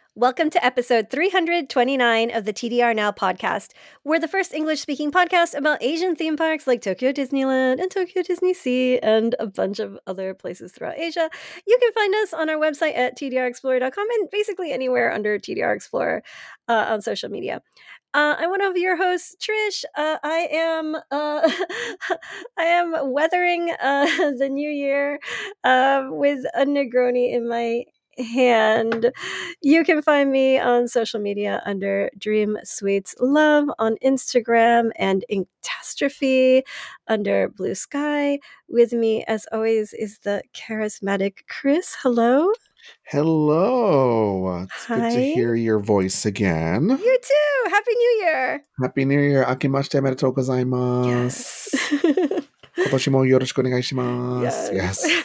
Welcome to episode 329 of the TDR Now podcast. We're the first English-speaking podcast about Asian theme parks like Tokyo Disneyland and Tokyo Disney Sea and a bunch of other places throughout Asia. You can find us on our website at tdrexplorer.com and basically anywhere under TDR Explorer on social media. I'm one of your hosts, Trish. I am I am weathering the new year with a Negroni in my hand. You can find me on social media under Dream Sweets Love on Instagram and Inkastrophe under Blue Sky. With me, as always, is the charismatic Chris. Hello. Hello. It's good to Hi. hear your voice again. You too. Happy New Year. Happy New Year. Akimashite omedetou gozaimasu. Yes. Kotoshi mo yoroshiku onegaishimasu. Yes.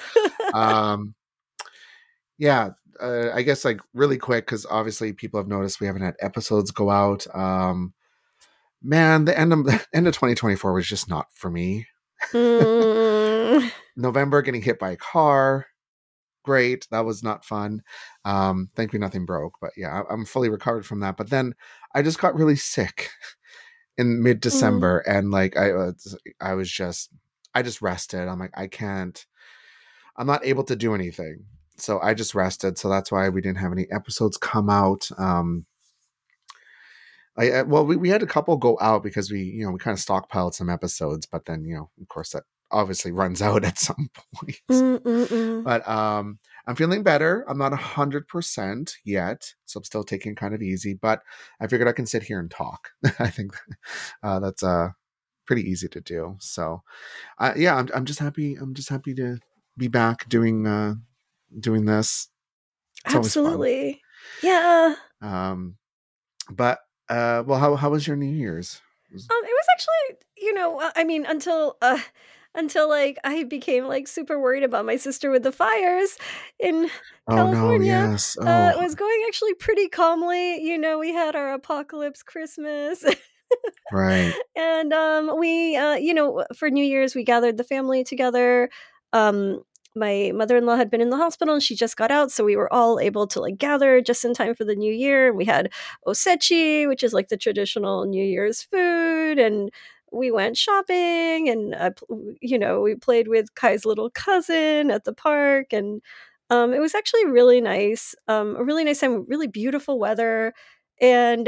Yeah. I guess like really quick, because obviously people have noticed we haven't had episodes go out. Man, the end of 2024 was just not for me. November getting hit by a car. Great. That was not fun. Thankfully nothing broke, but yeah, I'm fully recovered from that. But then I just got really sick in mid-December and like I just rested. I'm like, I'm not able to do anything. So I just rested. So that's why we didn't have any episodes come out. We had a couple go out because we kind of stockpiled some episodes, but then, of course that obviously runs out at some point. But I'm feeling better. I'm not 100% yet, so I'm still taking it kind of easy, but I figured I can sit here and talk. I think that's pretty easy to do. So I'm just happy. I'm just happy to be back doing this. It's Absolutely. Yeah. But how was your New Year's? It was actually, I mean, until like I became like super worried about my sister with the fires in California. No, yes. It was going actually pretty calmly. We had our apocalypse Christmas. Right. And we for New Year's we gathered the family together. My mother-in-law had been in the hospital and she just got out, so we were all able to like gather just in time for the new year. We had osechi, which is like the traditional New Year's food, and we went shopping, and we played with Kai's little cousin at the park, and it was actually really nice. A really nice time, really beautiful weather, and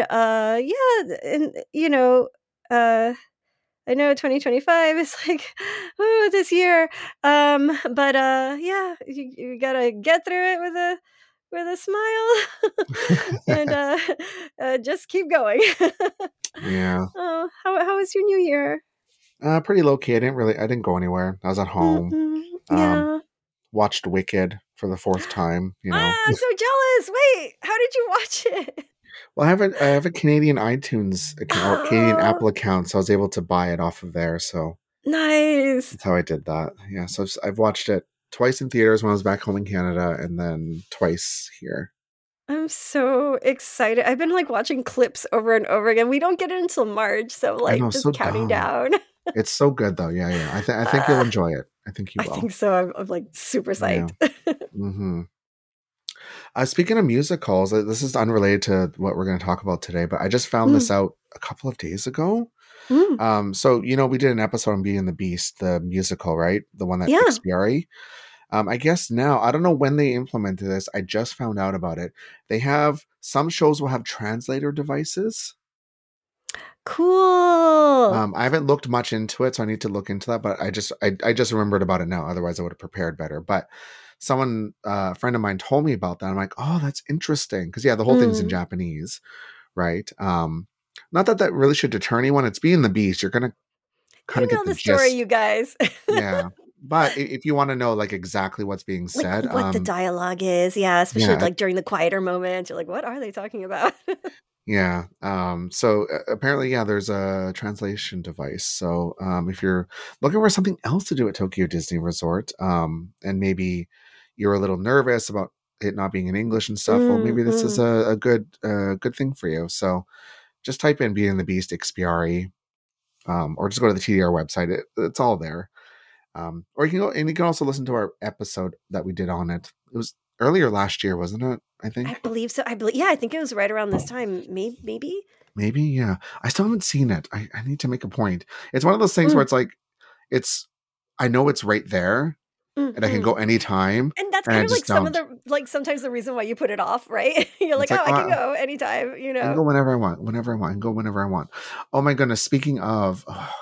I know 2025 is like, oh, this year. But you gotta get through it with a smile and just keep going. Yeah. Oh, how was your New Year? Pretty low key. I didn't go anywhere. I was at home. Yeah. Watched Wicked for the 4th time. I'm so jealous. Wait, how did you watch it? Well, I have a Canadian iTunes account, or Canadian Apple account, so I was able to buy it off of there. So nice. that's how I did that. Yeah, so I've watched it twice in theaters when I was back home in Canada, and then twice here. I'm so excited. I've been like watching clips over and over again. We don't get it until March, so like I know, just so counting dumb. down. It's so good though. Yeah. I think you'll enjoy it. I think you I will. think so. I'm like super psyched. Mm-hmm. Speaking of musicals, this is unrelated to what we're going to talk about today, but I just found this out a couple of days ago. So we did an episode on Beauty and the Beast, the musical, right? The one that Ikspiari. I guess now, I don't know when they implemented this. I just found out about it. They have, some shows will have translator devices. Cool. I haven't looked much into it, so I need to look into that, but I just remembered about it now. Otherwise I would have prepared better. But someone, a friend of mine told me about that. I'm like, oh, that's interesting. Cause yeah, the whole thing's in Japanese, right? Not that really should deter anyone. It's Being the Beast. You're going to kind of get the story, gist. you guys. Yeah. But if you want to know like exactly what's being said, like what the dialogue is, especially like during the quieter moments, you're like, what are they talking about? Yeah. So apparently, there's a translation device. So if you're looking for something else to do at Tokyo Disney Resort, and maybe you're a little nervous about it not being in English and stuff, well, maybe this is a good thing for you. So just type in Beauty and the Beast Ikspiari, or just go to the TDR website. It's all there. Or you can go, and you can also listen to our episode that we did on it. It was earlier last year, wasn't it? I I think. believe so. I think it was right around this time. Maybe. Maybe, yeah. I still haven't seen it. I need to make a point. It's one of those things where Mm, it's like, it's, I know it's right there and I can mhm. go anytime And that's and kind I of like just some of don't. the like sometimes the reason why you put it off, right? You're like, It's "Oh, like, I can go anytime," I can go whenever I want, whenever I want, I can go whenever I want. Oh my goodness. Speaking of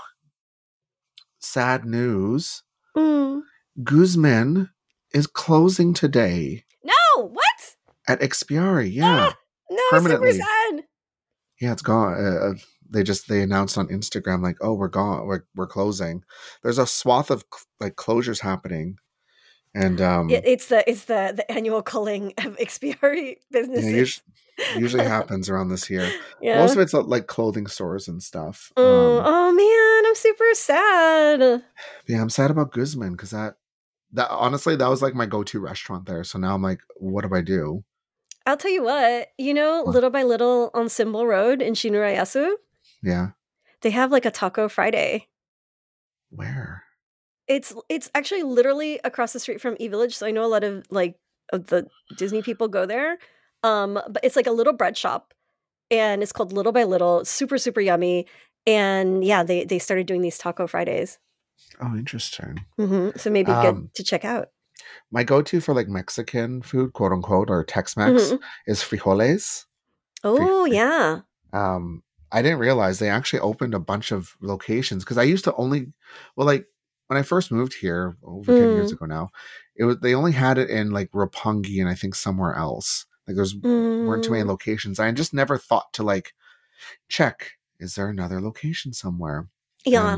sad news, Mm. Guzman is closing today No! What? at Expiari. Yeah. Ah! No, super Permanently. sad. Yeah, it's gone. They announced on Instagram like, oh, we're gone. We're closing. There's a swath of like closures happening. And It's the annual culling of Expiari yeah, businesses. usually happens around this year. Most Yeah. of it's like clothing stores and stuff. Oh man, I'm super sad. Yeah, I'm sad about Guzman because that honestly that was like my go-to restaurant there. So now I'm like, what do I do? I'll tell you what, What? little by little on Symbol Road in Shinurayasu, Yeah, they have like a Taco Friday. where? It's actually literally across the street from E-Village, so I know a lot of like of the Disney people go there. But it's like a little bread shop and it's called Little by Little, super, super yummy. And yeah, they started doing these Taco Fridays. Oh, interesting. So maybe good Um, to check out. my go-to for like Mexican food, quote unquote, or Tex-Mex Mhm. is frijoles. Fri- Oh, yeah. Um, I didn't realize they actually opened a bunch of locations because I used to only, well, like when I first moved here over 10 years Mm. ago now, it was they only had it in like Roppongi and I think somewhere else. Like there's weren't too many Mm. locations. I just never thought to like check, is there another location somewhere? And Yeah.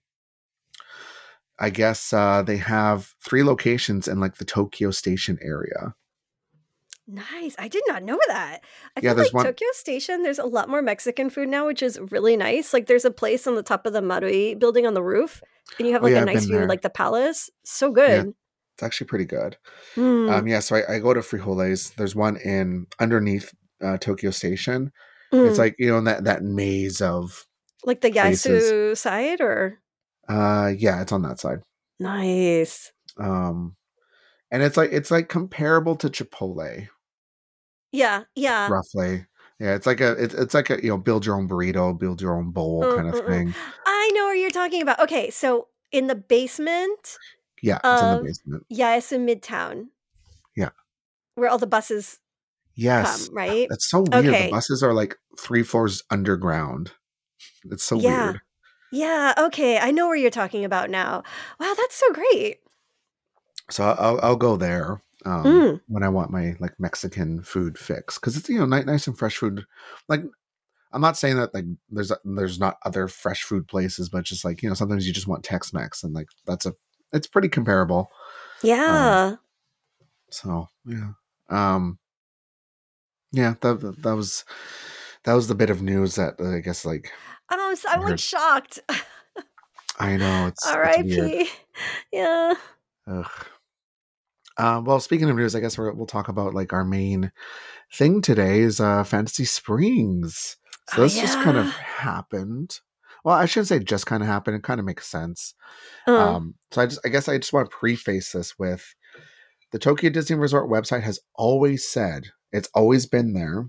I guess they have 3 locations in like the Tokyo Station area. Nice. I did not know that. I Yeah, feel there's like one. Tokyo Station, there's a lot more Mexican food now, which is really nice. Like there's a place on the top of the Marui building on the roof, and you have Oh like a yeah, I've nice been view of there. like the palace. So Yeah, good. it's actually pretty good. Mm. Yeah, so I go to Frijoles. There's one in underneath Tokyo Station. It's Mm. like in that maze of Like the places. Yasu side or Yeah, it's on that side. nice. Um, and it's like comparable to Chipotle, Yeah, yeah. roughly. Yeah, it's like a build your own burrito, build your own bowl kind of Mm. thing. I know what you're talking about. Okay, so in the basement Yeah, it's in the of basement. Yasu Midtown, Yeah. where all the buses Yes. come, right? That's so weird. The Okay. buses are like 3 floors underground. It's so Yeah. weird. Yeah, okay, I know where you're talking about now. Wow, that's so great. So I'll go there Mm. when I want my like Mexican food fix because it's nice and fresh food. Like I'm not saying that like there's not other fresh food places, but just like sometimes you just want Tex-Mex and like it's pretty comparable. Um, Yeah. so yeah, um, yeah that was the bit of news that I guess like I I'm, like, heard. shocked. I know it's weird. RIP. Yeah. Ugh. Well, speaking of news, I guess we'll talk about like our main thing today is Fantasy Springs. So Oh, this just kind of yeah. happened. Well, I shouldn't say just kind of happened. It kind of makes sense. Uh, So I guess I just want to preface this with the Tokyo Disney Resort website has always said it's always been there.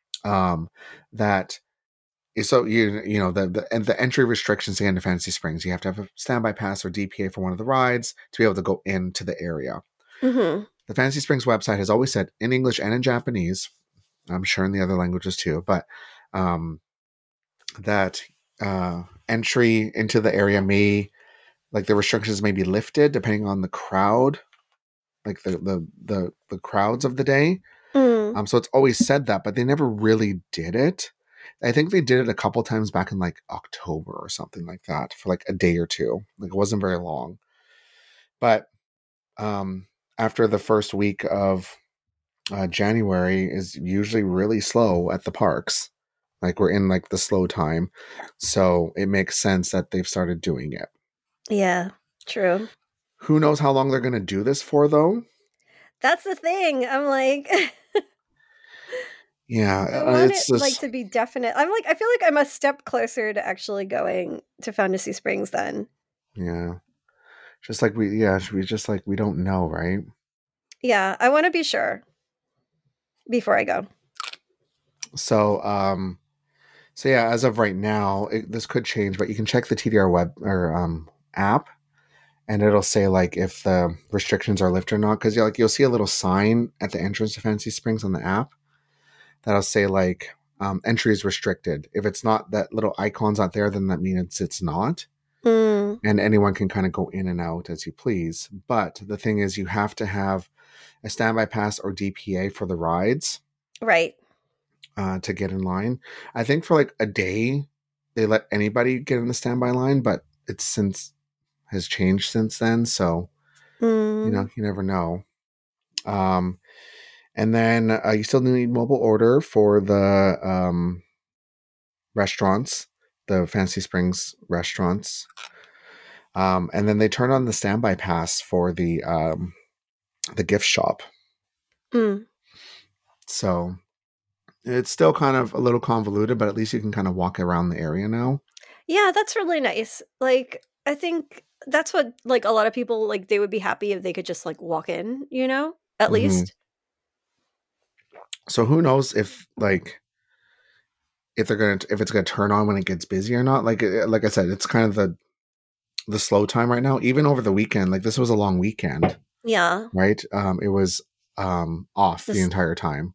That so the entry restrictions to get into Fantasy Springs, you have to have a standby pass or DPA for one of the rides to be able to go into the area. mhm. The Fantasy Springs website has always said in English and in Japanese, I'm sure in the other languages too, but um, that entry into the area may, like the restrictions may be lifted depending on the crowd, like the crowds of the day. Mm. So it's always said that, but they never really did it. I think they did it a couple times back in like October or something like that for like a day or two. Like it wasn't very long, but um, after the first week of January is usually really slow at the parks. Like we're in like the slow time. So it makes sense that they've started doing it. Yeah, true. Who knows how long they're going to do this for though? That's the thing. I'm like Yeah, I want it's it, like, just to be definite. I'm like I feel like I'm a step closer to actually going to Fantasy Springs then. yeah. Just like we just like we don't know, right? Yeah, I want to be sure before I go. So, so yeah, as of right now, this could change, but you can check the TDR web or app, and it'll say like if the restrictions are lifted or not. Because you'll see a little sign at the entrance to Fancy Springs on the app that'll say like entry is restricted. If it's not, that little icon's not there, then that means it's not. And anyone can kind of go in and out as you please. But the thing is, you have to have a standby pass or DPA for the rides, right? To get in line. I think for like a day, they let anybody get in the standby line, but it's since has changed since then. So you never know. And then you still need mobile order for the restaurants, the Fancy Springs restaurants. And then they turn on the standby pass for the gift shop. So it's still kind of a little convoluted, but at least you can kind of walk around the area now. Yeah, that's really nice. Like, I think that's what like a lot of people like. They would be happy if they could just like walk in, at least. So who knows if it's gonna turn on when it gets busy or not. Like I said, it's kind of the slow time right now. Even over the weekend, like this was a long weekend. Yeah. Right. It was off the entire time.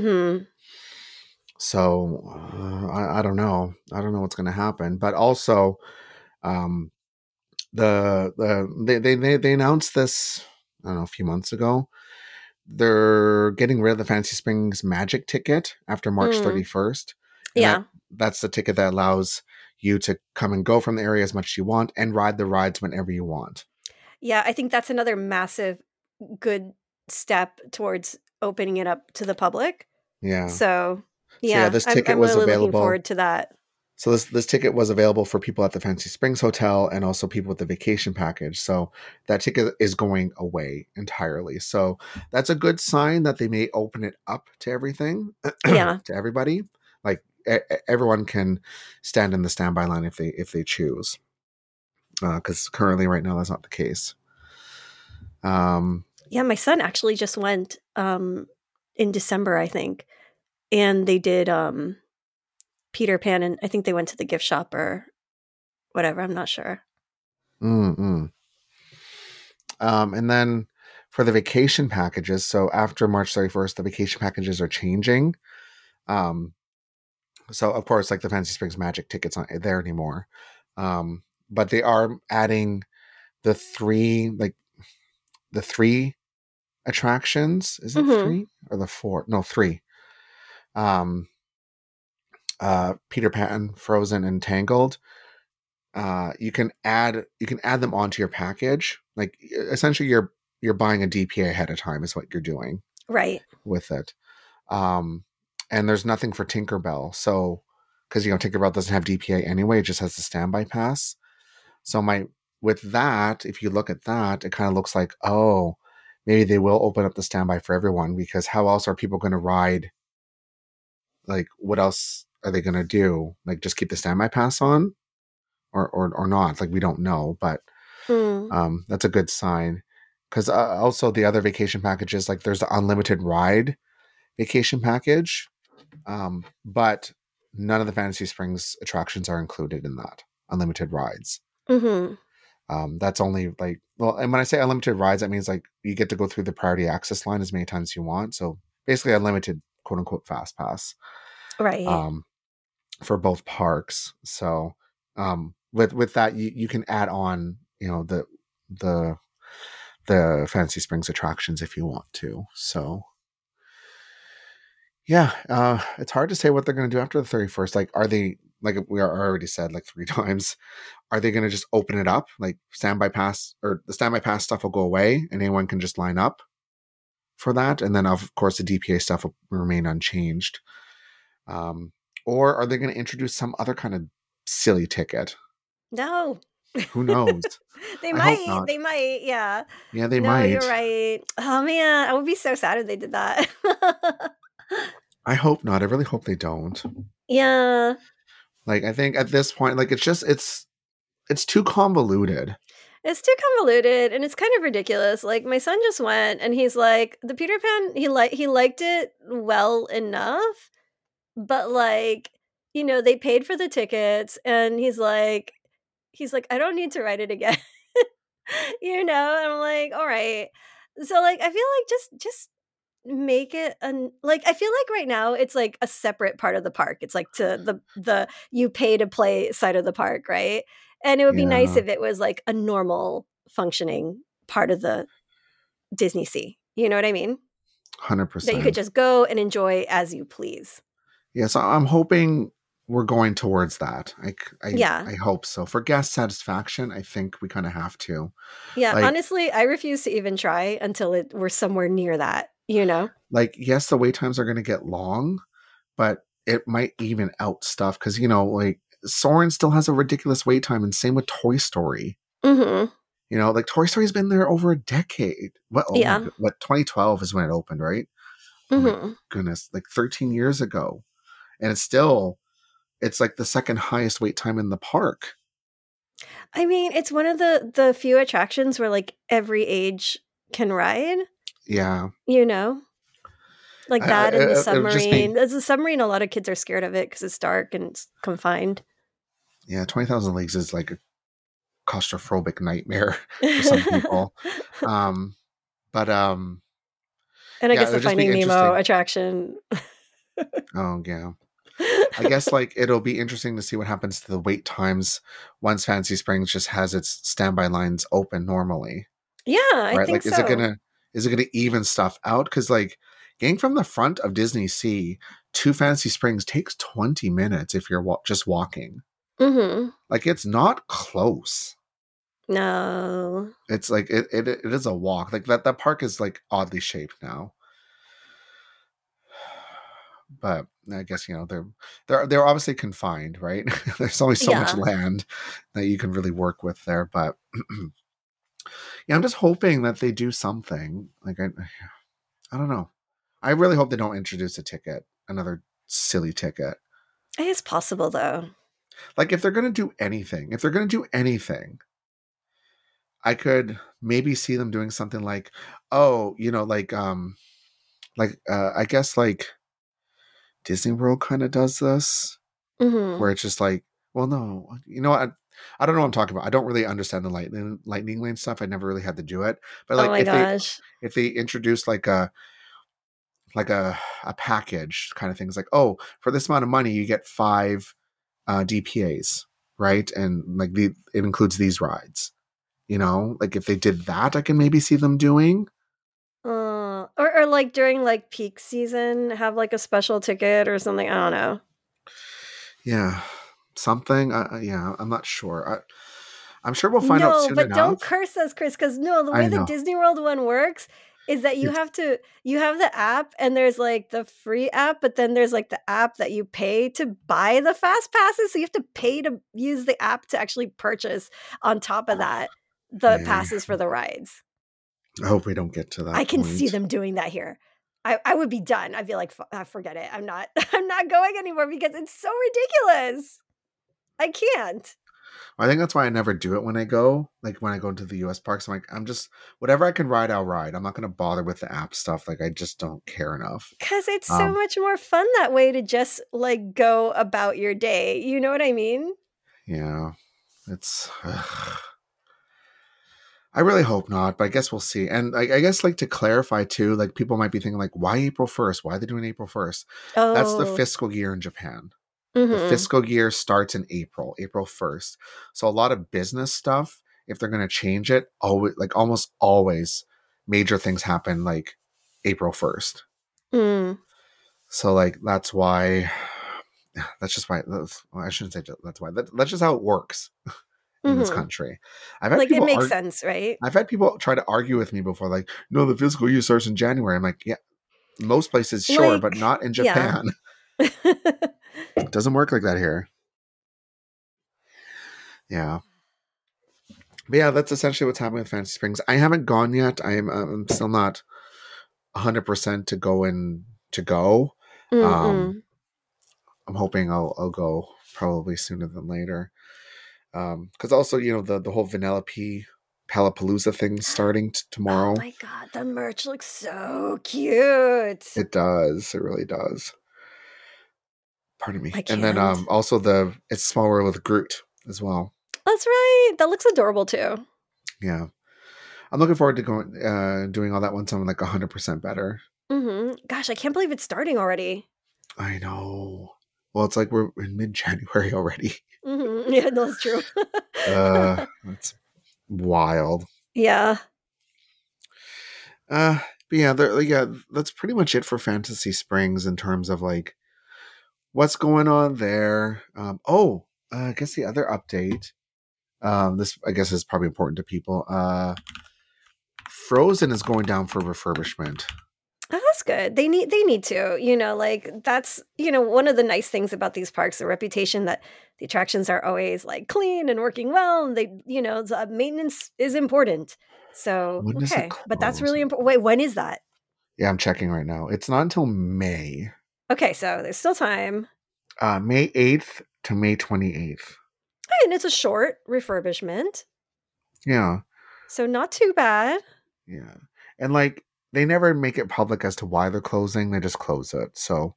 So I don't know. I don't know what's gonna happen. But also, they announced this, I don't know, a few months ago. They're getting rid of the Fancy Springs Magic ticket after March 31st. And that's the ticket that allows you to come and go from the area as much as you want and ride the rides whenever you want. Yeah, I think that's another massive good step towards opening it up to the public. Yeah. So this ticket I'm was really available. looking forward to that. So this ticket was available for people at the Fancy Springs Hotel and also people with the vacation package. So that ticket is going away entirely. So that's a good sign that they may open it up to everything, to everybody. Like everyone can stand in the standby line if they choose. Because currently, right now, that's not the case. Yeah, my son actually just went in December, I think, and they did Peter Pan, and I think they went to the gift shop or whatever. I'm not sure. And then for the vacation packages, so after March 31st, the vacation packages are changing. So of course, like the Fancy Springs Magic tickets aren't there anymore. But they are adding the three attractions. Is it 3 or the 4? No, 3. Peter Pan, Frozen, and Tangled. You can add them onto your package. Like essentially, you're buying a DPA ahead of time is what you're doing, right? With it. And there's nothing for Tinkerbell, so because Tinkerbell doesn't have DPA anyway, it just has the standby pass. So with that, if you look at that, it kind of looks like, oh, maybe they will open up the standby for everyone, because how else are people going to ride? Like, what else are they going to do? Like, just keep the standby pass on, or not? Like, we don't know, but that's a good sign. Because also the other vacation packages, like there's the unlimited ride vacation package, but none of the Fantasy Springs attractions are included in that unlimited rides. That's only like, well, and when I say unlimited rides, that means like you get to go through the priority access line as many times as you want. So basically unlimited quote unquote fast pass, right? For both parks. So with that, you can add on, the Fantasy Springs attractions if you want to. So yeah, it's hard to say what they're going to do after the 31st. Like, are they, like we already said like 3 times, are they going to just open it up? Like standby pass, or the standby pass stuff will go away and anyone can just line up for that. And then of course the DPA stuff will remain unchanged. Or are they going to introduce some other kind of silly ticket? No. Who knows? They I hope might. not. They might. Yeah. Yeah, they no, might. You're right. Oh man, I would be so sad if they did that. I hope not. I really hope they don't. Yeah. Like, I think at this point, like it's too convoluted. It's too convoluted and it's kind of ridiculous. Like my son just went and he's like the Peter Pan he liked it well enough, but like, you know, they paid for the tickets and he's like I don't need to write it again. You know, and I'm like, all right. So like I feel like just make it an like I feel like right now it's like a separate part of the park. It's like to the you pay to play side of the park, right? And it would be nice Yeah, if it was like a normal functioning part of the Disney Sea. You know what I mean? That you could 100%. just go and enjoy as you please. Yeah, so I'm hoping we're going towards that. Yeah. I hope so. For guest satisfaction, I think we kind of have to. Yeah, Like honestly, I refuse to even try until we're somewhere near that, you know? yes, the wait times are going to get long, but it might even out stuff because like Soren still has a ridiculous wait time, and same with Toy Story. Mhm. Like Toy Story's been there over a decade. What? Oh my Yeah. god! What? 2012 is when it opened, right? Oh my Mhm. goodness, like 13 years ago, and it's like the second highest wait time in the park. I mean, it's one of the few attractions where like every age can ride, Yeah, you know? Like that and the it'll just be submarine. As a submarine, a lot of kids are scared of it because it's dark and it's confined. 20,000 Leagues is like a claustrophobic nightmare for some people. Um, but And I yeah, guess it the would just be Finding Nemo interesting. attraction. Oh yeah. I guess like it'll be interesting to see what happens to the wait times once Fancy Springs just has its standby lines open normally, Yeah, I right? think Like, so. is it gonna even stuff out? Because like getting from the front of Disney Sea to Fancy Springs takes 20 minutes if you're just walking. Mhm. Like it's not close. No. It's like it is a walk. Like that park is like oddly shaped now. But I guess they're obviously confined, right? There's only so much Yeah. land that you can really work with there. But yeah, I'm just hoping that they do something. Like I don't know. I really hope they don't introduce a ticket, another silly ticket. It's possible though. Like if they're gonna do anything, I could maybe see them doing something like, oh, I guess like Disney World kind of does this Mhm. where it's just like, well, no, you know what? I don't know what I'm talking about. I don't really understand the lightning lane stuff. I never really had to do it. But Oh like my gosh. if they introduce like a package kind of thing, it's like, oh, for this amount of money, you get 5 DPAs, right? And like it includes these rides. Like if they did that, I can maybe see them doing. Or like during like peak season, have like a special ticket or something. I don't know. Yeah, something. Yeah, I'm not sure. I'm sure we'll find out No, soon but don't enough. curse us, Chris, because no, the way I the know. Disney World one works is that It's you have the app and there's like the free app, but then there's like the app that you pay to buy the fast passes. So you have to pay to use the app to actually purchase on top of that the yeah. passes for the rides. I hope we don't get to I that can see point. them doing that here. I would be done. I'd be like, forget it. I'm not I'm not going anymore because it's so ridiculous. I can't. I think that's why I never do it when I go. Like when I go to the US parks, I'm like, I'm just whatever I can ride, I'll ride. I'm not gonna bother with the app stuff. Like I just don't care enough. 'Cause it's so Um, much more fun that way to just, like, go about your day, you know what I mean? yeah, it's. I really hope not, but I guess we'll see. And I guess like to clarify too, like people might be thinking like, why April 1st? Why are they doing April 1st? That's the Oh. fiscal year in Japan. The Mhm. fiscal year starts in April 1st. So a lot of business stuff, if they're going to change it, always like almost always major things happen like April 1st. Mm. So like that's why that's just why well, I shouldn't say that's why. That's just how it works in this Mhm. country. I've had Like, it people makes argue sense, right? I've had people try to argue with me before, like, no, the fiscal year starts in January. I'm like, yeah, most places, sure, but Like not in yeah. Japan. It doesn't work like that here. Yeah. But yeah, that's essentially what's happening with Fantasy Springs. I haven't gone yet. I'm still not 100% to go in to go. Um, Mm-mm. I'm hoping I'll go probably sooner than later. Because also, the whole Vanellope Palapalooza thing starting Oh tomorrow. my god, the merch looks so cute. It does. It really does. Pardon me. I And then can't. also It's a Small World with Groot as well. That's right. That looks adorable too. Yeah. I'm looking forward to doing all that once I'm like 100% better. Gosh, I can't believe it's starting already. I know. Well, it's like we're in mid-January already. Yeah, no, that's true. That's wild. Yeah. But yeah, that's pretty much it for Fantasy Springs in terms of like what's going on there. I guess the other update. This I guess is probably important to people. Frozen is going down for refurbishment. Oh, that's good. They need to, like that's, one of the nice things about these parks, the reputation that the attractions are always like clean and working well, and the maintenance is important. So, When does it okay, but that's close? really important. Wait, when is that? Yeah, I'm checking right now. It's not until May. Okay, so there's still time. May 8th to May 28th. And it's a short refurbishment. Yeah. So not too bad. Yeah. And like they never make it public as to why they're closing. They just close it. So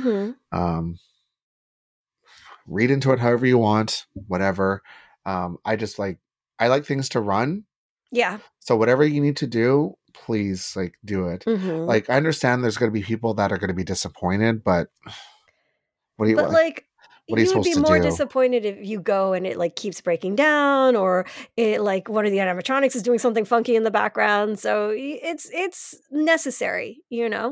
read into it however you want, whatever. I like things to run. Yeah. So whatever you need to do, please like do it. Like I understand there's gonna be people that are gonna be disappointed, but what are you you would supposed be to more do? disappointed if you go and it like keeps breaking down, or it like one of the animatronics is doing something funky in the background. So it's necessary,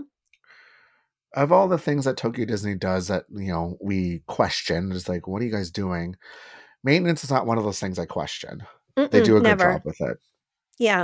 Of all the things that Tokyo Disney does that, we question, is like, what are you guys doing? Maintenance is not one of those things I question. They do a good Never. job with it. Yeah.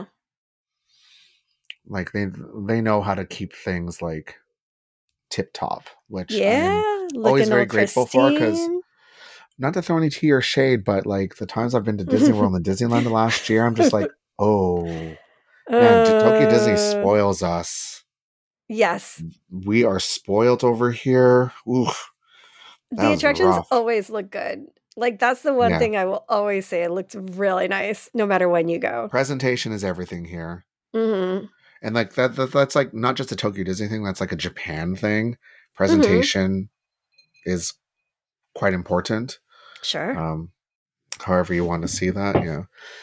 Like they know how to keep things like tip top, which I am Yeah. always Looking very all grateful for, because pristine. not to throw any tea or shade, but like the times I've been to Disney World and Disneyland the last year, I'm just like, oh man, Tokyo Disney uh, spoils us. yes. We are spoiled over here. Oof, that The was attractions rough. always look good. Like that's the one Yeah. thing I will always say. It looks really nice no matter when you go. Presentation is everything here. And like that's like not just a Tokyo Disney thing, that's like a Japan thing. Presentation is quite important. Sure. However you want to see that, yeah.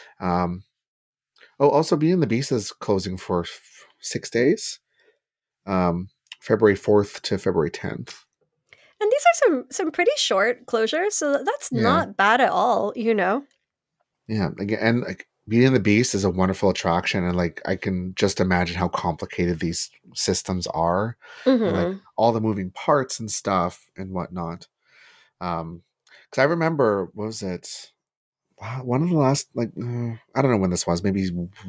Also Beauty and the Beast is closing for 6 days. February 4th to February 10th. And these are some pretty short closures, so that's not bad at all, Yeah, again, and like Beauty and the Beast is a wonderful attraction, and like I can just imagine how complicated these systems are, and like all the moving parts and stuff and whatnot. Because I remember, what was it? One of the last, like, I don't know when this was, maybe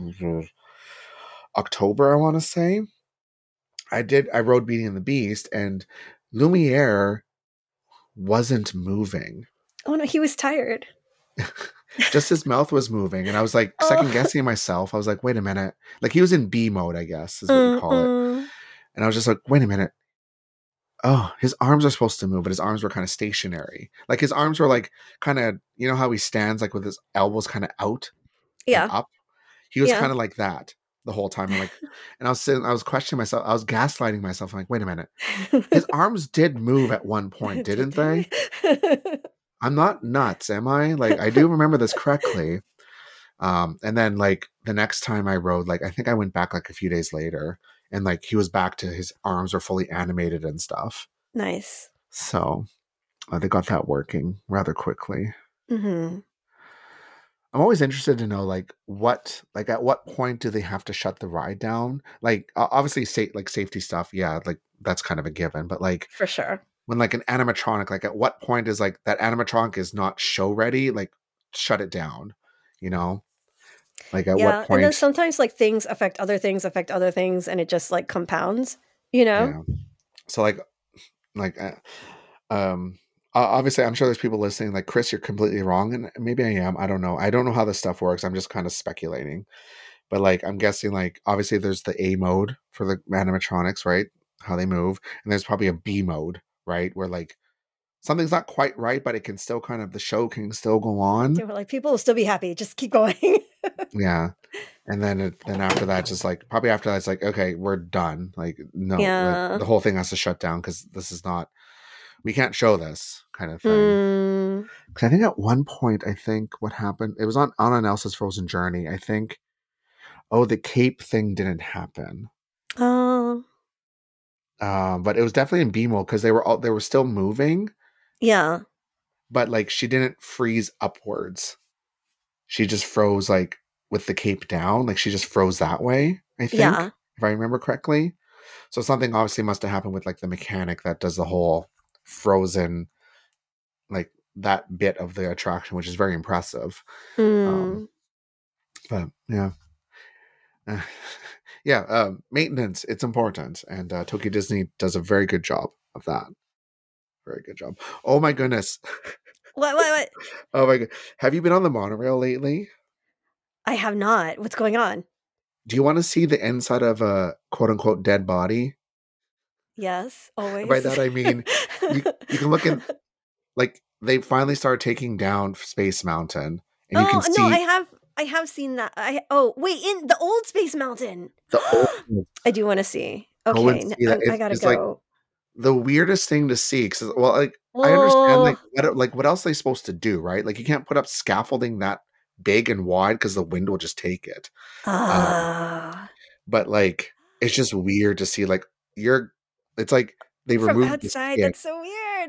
October, I want to say. I rode Beauty and the Beast, and Lumiere wasn't moving. Oh no, he was tired. Just his mouth was moving, and I was like second guessing myself. I was like, wait a minute. Like he was in B mode, I guess, is what you call it. And I was just like, wait a minute. Oh, his arms are supposed to move, but his arms were kind of stationary. Like his arms were like kind of, you know how he stands like with his elbows kind of out and up? He was kind of like that the whole time. And I was questioning myself. I was gaslighting myself. I'm like, wait a minute. His arms did move at one point, didn't they? I'm not nuts, am I? Like, I do remember this correctly. And then like the next time I rode, like I think I went back like a few days later, and like he was back to his arms were fully animated and stuff. Nice. So they got that working rather quickly. I'm always interested to know like at what point do they have to shut the ride down? Like obviously safety stuff, yeah, like that's kind of a given, but like for sure. When like an animatronic, like at what point is like that animatronic is not show ready, like shut it down, Like at what point? And then sometimes like things affect other things, and it just like compounds, Yeah. So obviously I'm sure there's people listening like, Chris, you're completely wrong, and maybe I am. I don't know. I don't know how this stuff works. I'm just kind of speculating. But like I'm guessing like obviously there's the A mode for the animatronics, right? How they move, and there's probably a B mode, right? Where like something's not quite right, but it can still the show can still go on. Like people will still be happy. Just keep going. Yeah. And then after that, just like probably after that, it's like, okay, we're done. Like, no, like Yeah. the whole thing has to shut down because this is not, we can't show this kind of thing. Hmm. Because I think at one point, I think what happened, it was on Anna and Elsa's Frozen Journey. I think, oh, the cape thing didn't happen. Oh. But it was definitely in BMO because they were still moving, Yeah. but like she didn't freeze upwards. She just froze like with the cape down. Like she just froze that way, I think, Yeah. if I remember correctly. So something obviously must have happened with like the mechanic that does the whole frozen, like that bit of the attraction, which is very impressive. Um, Mm. but yeah. Yeah, maintenance, it's important. And Tokyo Disney does a very good job of that. Very good job. Oh my goodness. What? Oh my god. Have you been on the monorail lately? I have not. What's going on? Do you want to see the inside of a quote unquote dead body? Yes, And by always. that I mean you can look in, like they finally started taking down Space Mountain and you can Oh, no, see I have seen that. Oh, wait, in the old Space Mountain. the old, I do wanna see. go and Okay, see that. I gotta It's like go. the weirdest thing to see because, well, like I understand Oh. like what else are they supposed to do, right? Like you can't put up scaffolding that big and wide because the wind will just take it. Um, Ah. but like it's just weird to see like you're. It's like they From removed the outside, skin. that's so weird.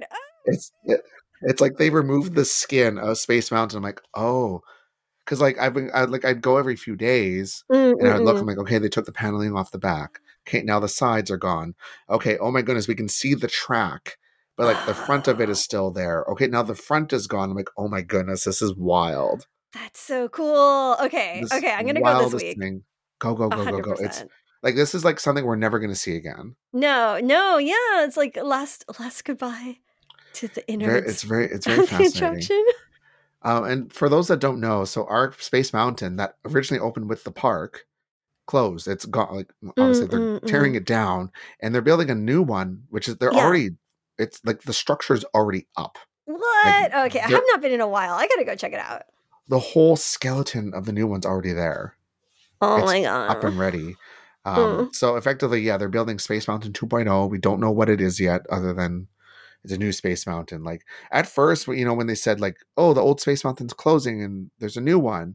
It's like they removed the skin of Space Mountain. I'm like, oh, because like I'd go every few days and I would look. I'm Mm. like, okay, they took the paneling off the back. Okay, now the sides are gone. Okay, oh my goodness, we can see the track, but like the front of it is Oh, still there. Okay, now the front is gone. I'm like, oh my goodness, this is wild. that's so cool. This Okay, I'm gonna go this wildest week. thing. Go go go go go. It's 100%. like this is like something we're never gonna see again. No, yeah, it's like last goodbye to the innards It's very of the fascinating. attraction. And for those that don't know, so our Space Mountain that originally opened with the park closed. It's gone. Like obviously they're tearing Mm. it down, and they're building a new one, which is they're Yeah. already. It's like the structure's already up. Like What? Okay, I have they're not been in a while. I gotta go check it out. the whole skeleton of the new one's already there. Oh It's my up god. and ready. Mm. So effectively, yeah, they're building Space Mountain 2.0. We don't know what it is yet, other than it's a new Space Mountain. Like at first, when they said like, "Oh, the old Space Mountain's closing and there's a new one,"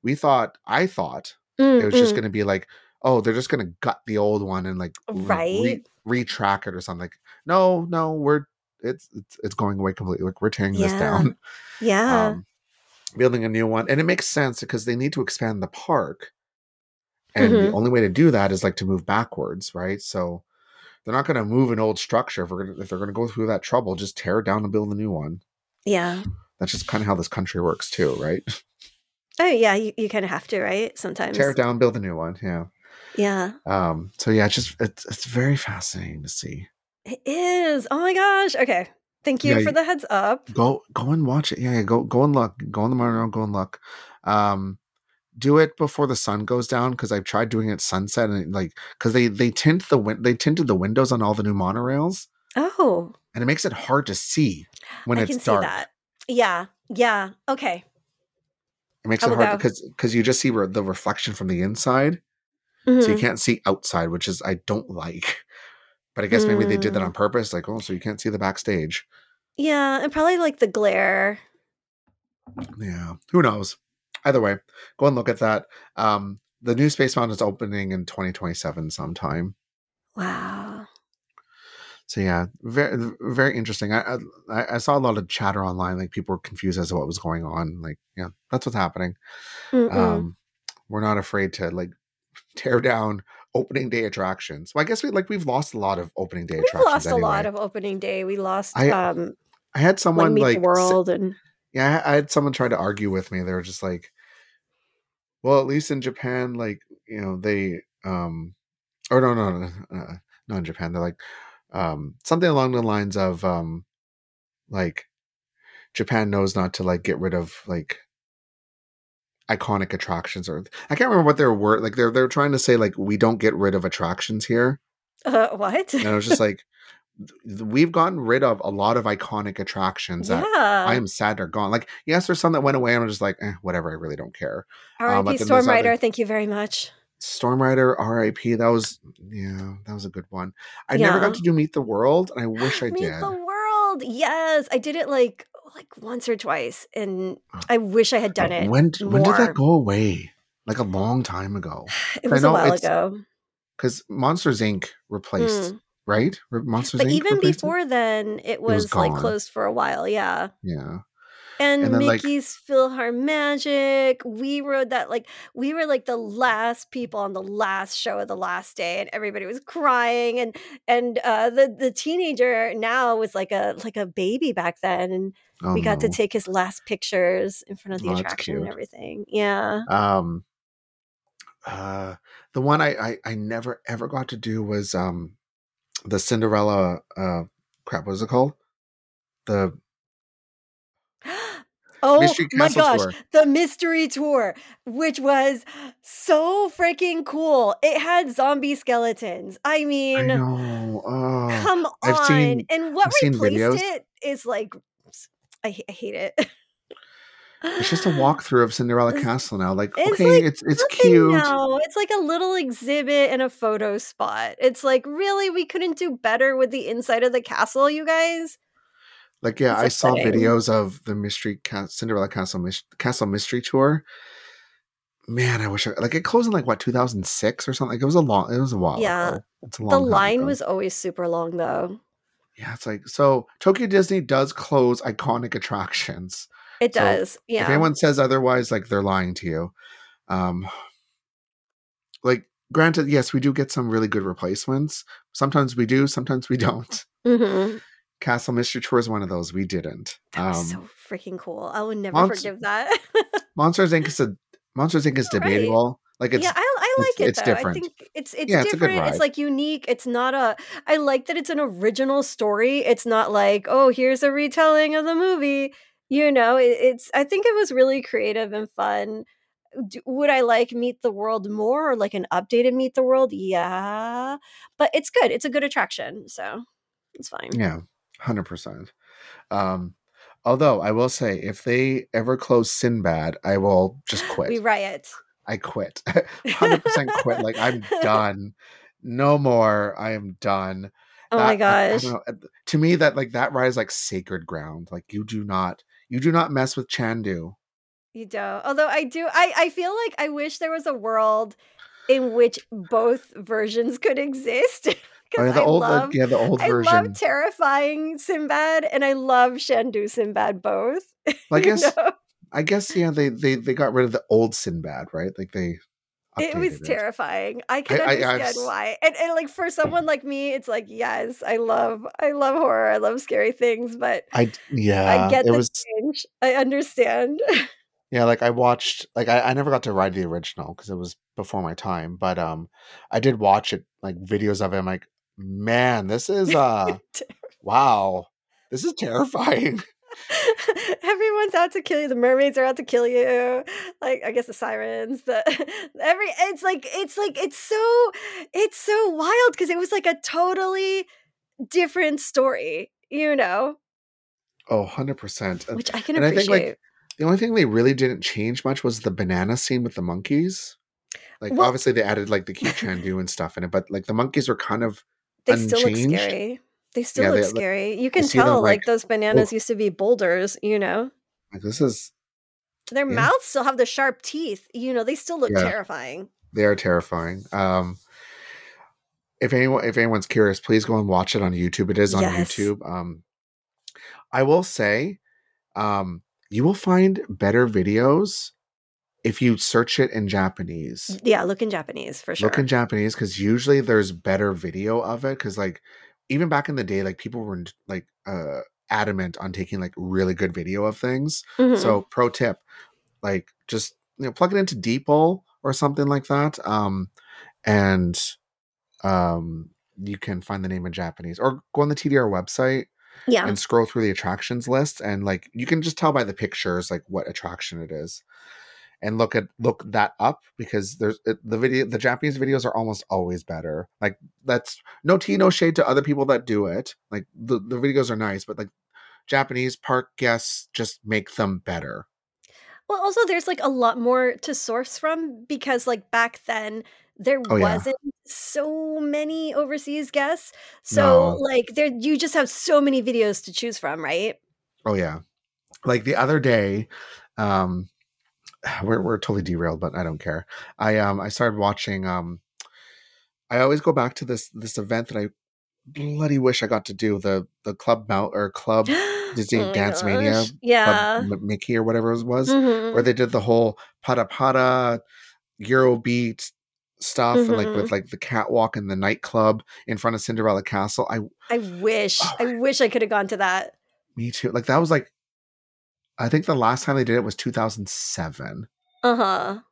I thought it was just Mm. going to be like, "Oh, they're just going to gut the old one and like Right? retrack it or something." Like, no, it's going away completely. Like we're tearing this Yeah. down, Yeah. um, building a new one, and it makes sense because they need to expand the park, and the Mhm. only way to do that is like to move backwards, right? So they're not going to move an old structure if they're going to go through that trouble. Just tear it down and build a new one. Yeah. That's just kind of how this country works too, right? Oh, yeah, you kinda have to, right? Tear Sometimes. it down, build a new one. Yeah. Yeah. So yeah, it's very fascinating to see. It is. Oh my gosh. Okay. Thank Yeah, you for the heads up. go and watch it. Yeah, go and look. Go on the monorail, go and look. Um, do it before the sun goes down because I've tried doing it at sunset and like because they tinted the windows on all the new monorails Oh, and it makes it hard to see when I it's can see dark. that. Yeah. Yeah. Okay. It makes I it will hard go. because you just see the reflection from the inside, so you Mhm. can't see outside, which is I don't like. But I guess maybe they did that Mm. on purpose, like, oh, so you can't see the backstage. Yeah, and probably, like, the glare. Yeah, who knows? Either way, go and look at that. The new Space Mountain is opening in 2027 sometime. Wow. So yeah, very very interesting. I saw a lot of chatter online, like people were confused as to what was going on. Like, yeah, that's what's happening. Mm. Um, we're not afraid to like tear down opening day attractions. Well, I guess we've lost a lot of opening day We've attractions lost a lot anyway. of opening day. We lost, I I had like, someone Meet the like World and yeah, I had someone try to argue with me. They were just like, well, at least in Japan, like they or no, not in Japan. They're like something along the lines of like Japan knows not to like get rid of like iconic attractions or I can't remember what their word like they're trying to say like we don't get rid of attractions here. what? And I was just like, we've gotten rid of a lot of iconic attractions that I Yeah. am sad are gone. Like, yes, there's some that went away and I'm just like, whatever, I really don't care. R.I.P. But then there's Storm other Rider. Thank you very much. Storm Rider, RIP. That was a good one. I never got Yeah. to do Meet the World, and I wish I Meet did. the World. Yes, I did it like once or twice, and I wish I had done it When did that more. go away? Like a long time ago. It I was a know while it's ago. because Monsters Inc. replaced, right? Monsters But Inc. even replaced it. before then, it It was was like gone. closed for a while. Yeah. Yeah. And And then like Mickey's PhilharMagic. We rode that we were like the last people on the last show of the last day, and everybody was crying. And the teenager now was like a baby back then, and oh we got to no. take his last pictures in front of the Oh, that's attraction and cute. everything. Yeah. The one I never ever got to do was the Cinderella crap, what is it called? The Oh Mystery my Castle gosh, tour. the mystery tour, which was so freaking cool. It had zombie skeletons. I I mean, know. Oh, come I've on. seen And what I've seen replaced videos. it is like, I hate it. It's just a walkthrough of Cinderella It's Castle now. Like, it's okay, like it's nothing cute. now. It's like a little exhibit and a photo spot. It's like, really, we couldn't do better with the inside of the castle, you guys? Like, yeah, It's I saw upsetting. videos of the Cinderella Castle Mystery Tour. Man, I wish like it closed in like what 2006 or something. Like it was a while Yeah. ago. It's a The long time line ago. was always super long, though. Yeah, it's like so Tokyo Disney does close iconic attractions. It So does. if Yeah. anyone says otherwise, like they're lying to you. Um, like granted, yes, we do get some really good replacements. Sometimes we do, sometimes we don't. Mm-hmm. Castle Mystery Tour is one of those. We didn't. That was so freaking cool. I will never Monst- forgive that. Monsters Inc. Monsters Inc. is Right. debatable. Like Yeah, I like it it's though. I different. think it's Yeah, it's a good different. It's ride. like unique. It's not a I like that it's an original story. It's not like, oh, here's a retelling of the movie. It's I think it was really creative and fun. Would I like Meet the World more or like an updated Meet the World? Yeah. But it's good. It's a good attraction. So it's fine. Yeah, 100%. Um, although I will say, if they ever close Sinbad, I will just We quit. riot. I quit. 100% quit. Like I'm done. No more. I am done. Oh my That like I don't gosh. know. To me, that ride is like sacred ground. Like you do not mess with Chandu. You don't. Although I feel like I wish there was a world in which both versions could exist Oh because yeah, the old I love version. terrifying Sinbad and I love Shandu Sinbad both. Well, you know, I guess yeah, they got rid of the old Sinbad, right? Like they it was updated it. terrifying. I can I've understand why. And like for someone like me, it's like, yes, I love horror. I love scary things, but I yeah, get it the was change. I understand. yeah, like I watched like I never got to ride the original because it was before my time, but I did watch it like videos of it. I'm like, man, this is wow. This is terrifying. Everyone's out to kill you. The mermaids are out to kill you. Like I guess the sirens. The every it's so wild because it was like a totally different story, Oh, 100%. which I can And I think like appreciate. the only thing they really didn't change much was the banana scene with the monkeys. Like Well, obviously they added like the cute Chandu and stuff in it, but like the monkeys were kind of they still look unchanged. scary. They still Yeah, look they like scary. You you can see them tell like, like those bananas oh, used to be boulders. like this is Their yeah, mouths still have the sharp teeth. They still look yeah, terrifying. they are terrifying. If anyone's curious, please go and watch it on YouTube. It is on Yes. YouTube. I will say, you will find better videos if you search it in Japanese. Yeah, look in Japanese for Look in sure. Japanese because usually there's better video of it. Because like even back in the day, like people were like adamant on taking like really good video of things. Mhm. So pro tip, like just plug it into DeepL or something like that. And you can find the name in Japanese or go on the TDR website Yeah. and scroll through the attractions list and like you can just tell by the pictures like what attraction it is. and look that up, because the Japanese videos are almost always better. Like, that's no tea, no shade to other people that do it. Like, the videos are nice, but like Japanese park guests just make them better. Well, also there's, like, a lot more to source from because, like, back then, there Oh yeah. wasn't so many overseas guests, so, No. like, there you just have so many videos to choose from, right? Oh yeah. Like the other day, um we're totally derailed, but I don't care. I started watching I always go back to this event that I bloody wish I got to do, the Club Mount or Club Disney Oh my Dance Mania, gosh. Club Yeah. Mickey or whatever it was, where Mhm. they did the whole Pada Pada Eurobeat stuff, and like with Mhm. like the catwalk and the nightclub in front of Cinderella Castle. Oh, I wish I coulda gone to that. me too. Like that was like, I think the last time they did it was 2007. Uh-huh.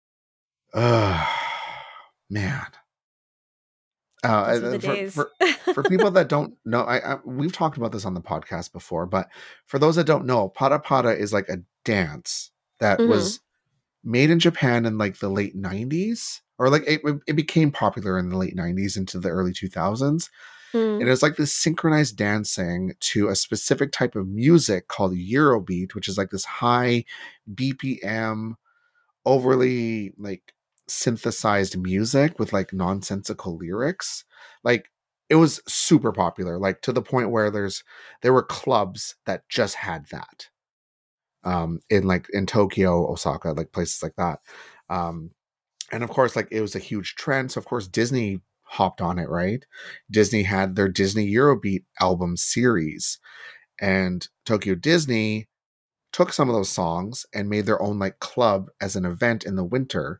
Ugh, man. Those were the And days. for people that don't know, we've talked about this on the podcast before, but for those that don't know, Pada Pada is like a dance that Mhm. was made in Japan in like the late 90s, or like it became popular in the late 90s into the early 2000s. And Mm. it was like this synchronized dancing to a specific type of music called Eurobeat, which is like this high BPM, overly like synthesized music with like nonsensical lyrics. Like, it was super popular, like to the point where there were clubs that just had that, in like in Tokyo, Osaka, like places like that. um and of course, like, it was a huge trend, so of course Disney hopped on it, right? Disney had their Disney Eurobeat album series, and Tokyo Disney took some of those songs and made their own like club as an event in the winter,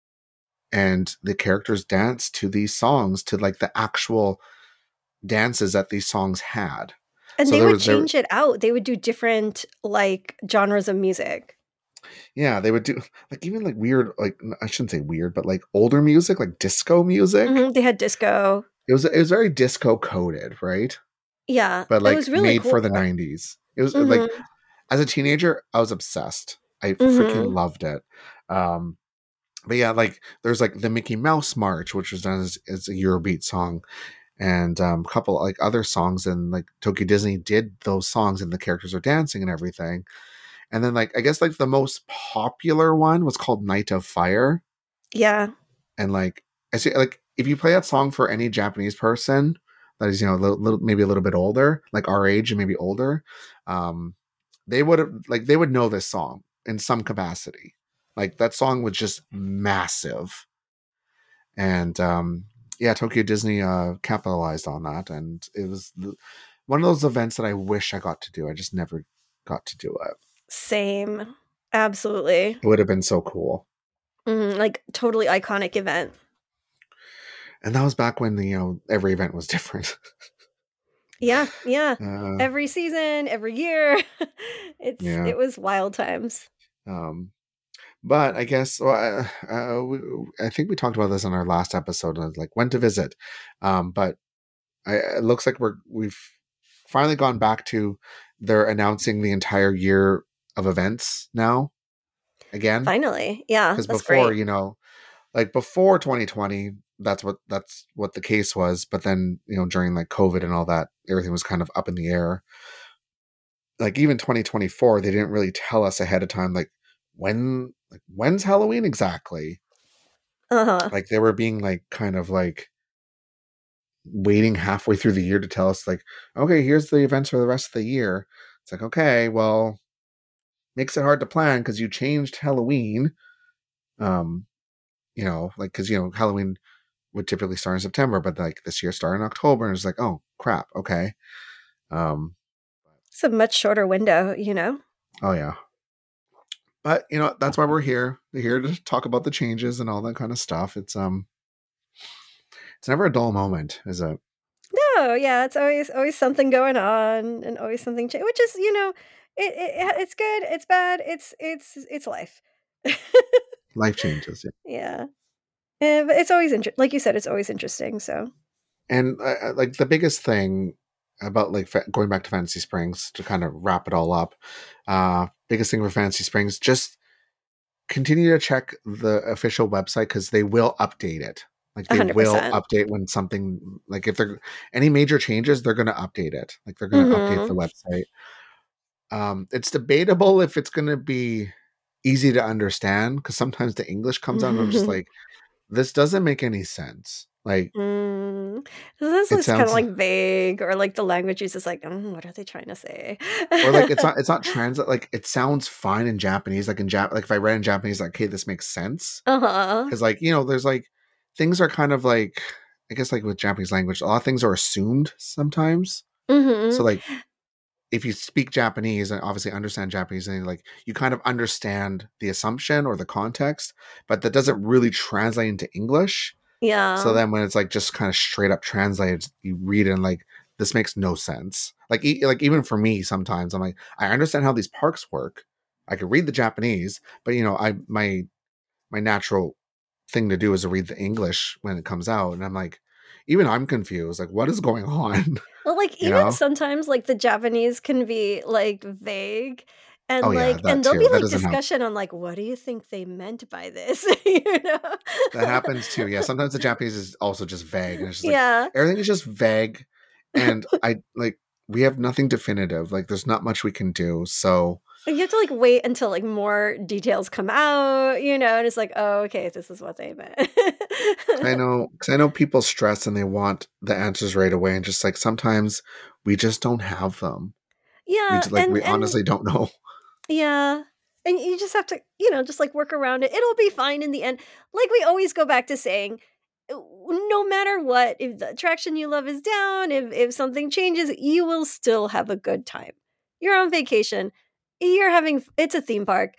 and the characters danced to these songs, to like the actual dances that these songs had. And So they there would was there change it out. They would do different, like, genres of music. yeah, they would do like even like weird, like, I shouldn't say weird, but like older music, like disco music. Mhm, they had disco. It was very disco coded, right? Yeah, But it was like really made cool. for the 90s. It was Mhm, like, as a teenager, I was obsessed. I freaking mhm. loved it. Um but yeah, like there's like the Mickey Mouse March, which was done as a Eurobeat song, and a couple like other songs, and like Tokyo Disney did those songs and the characters are dancing and everything. And then like I guess like the most popular one was called Night of Fire. Yeah. And like I see, like if you play that song for any Japanese person that is, maybe a little bit older, like our age and maybe older, um they would know this song in some capacity. Like that song was just massive. And yeah, Tokyo Disney capitalized on that, and it was one of those events that I wish I got to do. I just never got to do it. Same. Absolutely. It would have been so cool. Mhm, like, totally iconic event. And that was back when every event was different. Yeah, yeah. uh, Every season, every year. yeah. It was wild times. Um, but I guess, well, I think we talked about this in our last episode, like when to visit. But it looks like we've finally gone back to, they're announcing the entire year of events now again. Finally. Yeah, Because that's before, great. like before 2020, that's what the case was. But then, during like COVID and all that, everything was kind of up in the air. Like even 2024, they didn't really tell us ahead of time, when's Halloween exactly. Uh-huh. Like they were being like kind of like waiting halfway through the year to tell us, like, okay, here's the events for the rest of the year. It's like, okay, well, makes it hard to plan because you changed Halloween. Um, like, because Halloween would typically start in September, but like this year started in October, and it's like, oh crap, okay. Um, It's a much shorter window, you know? oh yeah. But that's why we're here. We're here to talk about the changes and all that kind of stuff. It's never a dull moment, is it? No, yeah, it's always something going on and always something which is, it's good, it's bad, it's life. Life changes, yeah. Yeah. But it's always like you said, it's always interesting, so And like the biggest thing about like going back to Fantasy Springs to kind of wrap it all up, biggest thing for Fantasy Springs, just continue to check the official website because they will update it. Like they will 100%. update when something, like if there any major changes, they're going to update it. Like they're going to update the Mhm. website. It's debatable if it's going to be easy to understand because sometimes the English comes out and I'm just like, this doesn't make any sense. Like Mm. This it is kinda, sounds, like, vague or, like, the language is just like, what are they trying to say?" or like it's not translate. Like it sounds fine in Japanese. Like in like if I read in Japanese, like, okay, this makes sense. Uh-huh. Because like there's like things are kind of like, I guess like with Japanese language, a lot of things are assumed sometimes. So Mhm. like if you speak Japanese and obviously understand Japanese, and like you kind of understand the assumption or the context, but that doesn't really translate into English. So Yeah. then when it's like just kind of straight up translated, you read it and like this makes no sense. Like like even for me, sometimes I'm like, I understand how these parks work. I could read the Japanese, but I my natural thing to do is to read the English when it comes out, and I'm like, even I'm confused. Like, what is going on? Well, like, you even know? sometimes, like, the Japanese can be, like, vague, Oh yeah, and that there'll be, too. That like, doesn't help. discussion on, like, "What do you think they meant by this?" You know? That happens too. Yeah, sometimes the Japanese is also just vague, and it's just like Yeah. everything is just vague, and I like we have nothing definitive. Like, there's not much we can do. So You have to, like, wait until, like, more details come out, and it's like, "Oh, okay, this is what they meant." I know people stress and they want the answers right away, and just like sometimes we just don't have them. We Yeah, just like we honestly don't know. yeah, and you just have to, just, like, work around it. It'll be fine in the end. Like, we always go back to saying, no matter what, if the attraction you love is down, if something changes, you will still have a good time. You're on vacation. It's a theme park.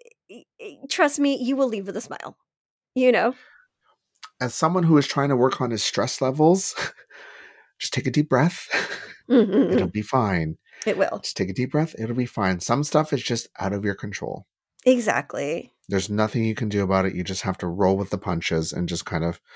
Trust me, you will leave with a smile, you know? As someone who is trying to work on his stress levels, just take a deep breath. It'll Mhm. be fine. It will. Just take a deep breath. It'll be fine. Some stuff is just out of your control. Exactly. There's nothing you can do about it. You just have to roll with the punches and just kind of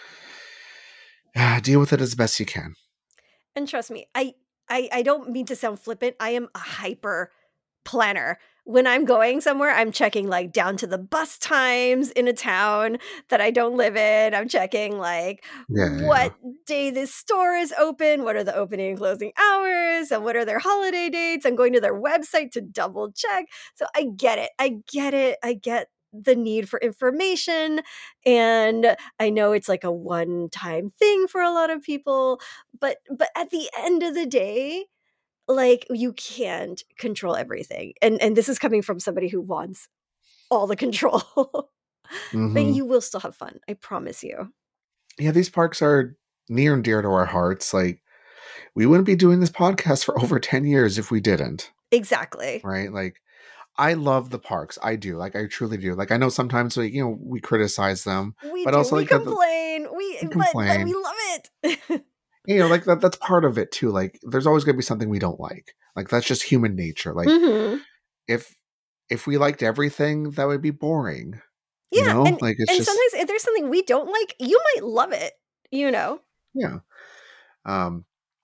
deal with it as best you can. And trust me, I don't mean to sound flippant. I am a hyper planner. When I'm going somewhere, I'm checking, like, down to the bus times in a town that I don't live in. I'm checking, like, Yeah, yeah. what day this store is open, what are the opening and closing hours, and what are their holiday dates. I'm going to their website to double check. So I get it. I get it. I get the need for information, and I know it's like a one-time thing for a lot of people, but at the end of the day, like, you can't control everything, and this is coming from somebody who wants all the control. But Hmm. you will still have fun, I promise you. Yeah, these parks are near and dear to our hearts. Like, we wouldn't be doing this podcast for over 10 years if we didn't, Exactly. right? Like, I love the parks. I do. Like, I truly do. Like, I know sometimes, like, we criticize them, We but do, also, we like, complain, we but we complain. love it. Like, that's part of it, too. Like, there's always going to be something we don't like. Like, that's just human nature. Like, Mhm. if if we liked everything, that would be boring. Yeah, and Like, it's and just, sometimes if there's something we don't like, you might love it, you know? yeah. Um,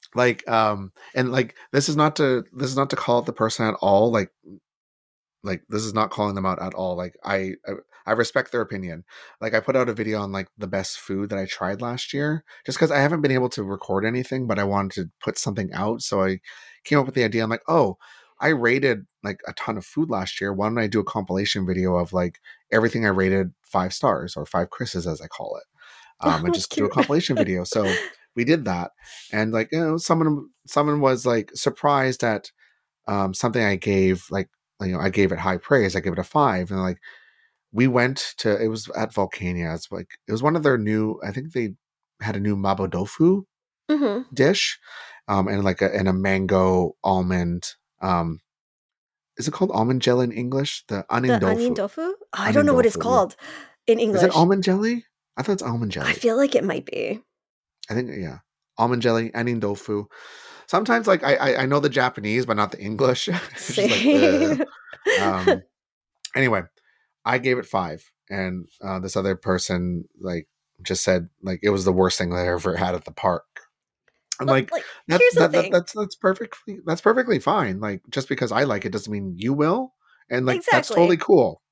and like this is not to call out the person at all. Like this is not calling them out at all. Like I respect their opinion. Like I put out a video on like the best food that I tried last year, just because I haven't been able to record anything, but I wanted to put something out. So I came up with the idea. I'm like, oh, I rated like a ton of food last year. Why don't I do a compilation video of like everything I rated 5 stars or 5 Chris's as I call it, and Oh, just do a cute. compilation video. So we did that, and like someone was like surprised at something I gave, like I gave it high praise. I gave it a 5, and like we went to, it was at Volcania. It's like it was one of their new. I think they had a new mabo tofu Mhm. dish, and like a mango almond. Is it called almond gel in English? The onion The onion tofu. tofu? Oh, I don't Onion know what it's tofu. Yeah. called in Is it English. almond jelly? I thought it's almond I jelly. feel like it might be. I think yeah. Almond jelly, onion tofu. Sometimes like I know the Japanese, but not the English. It's just like ugh. Same. Um. Anyway, I gave it 5, and this other person like just said like it was the worst thing they ever had at the park. I'm But, like like, here's the thing. that's perfectly fine. Like just because I like it doesn't mean you will, and like that's totally Exactly. cool.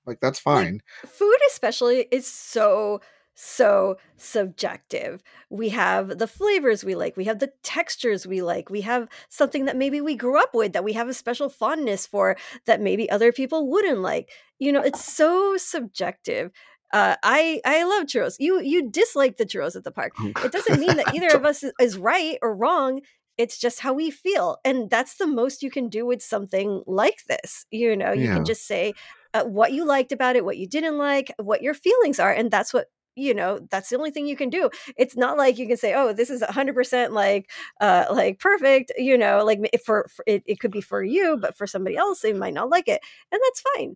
Like, that's Like, fine. food especially is so subjective. We have the flavors we like, we have the textures we like, we have something that maybe we grew up with that we have a special fondness for that maybe other people wouldn't like. It's so subjective. I love churros. You dislike the churros at the park. It doesn't mean that either of us is right or wrong. It's just how we feel, and that's the most you can do with something like this. You can Yeah. just say what you liked about it, what you didn't like, what your feelings are, and that's the only thing you can do. It's not like you can say, oh, this is 100% like perfect, like it could be for you, but for somebody else they might not like it, and that's fine.